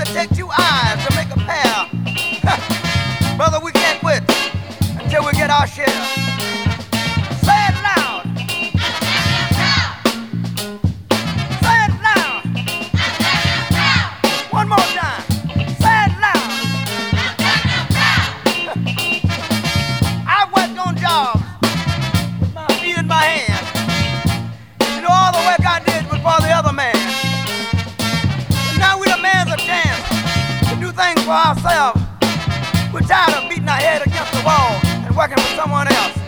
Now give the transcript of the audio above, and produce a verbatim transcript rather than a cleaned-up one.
take two eyes to make a pair. Brother, we can't quit until we get our share. Say it loud. Say it loud. One more time. Say it loud. I worked on jobs with my feet in my hands. You know, all the work I did was for the other man. But now we demand a chance to do things for ourselves. We're tired of beating our head against the wall and working for someone else.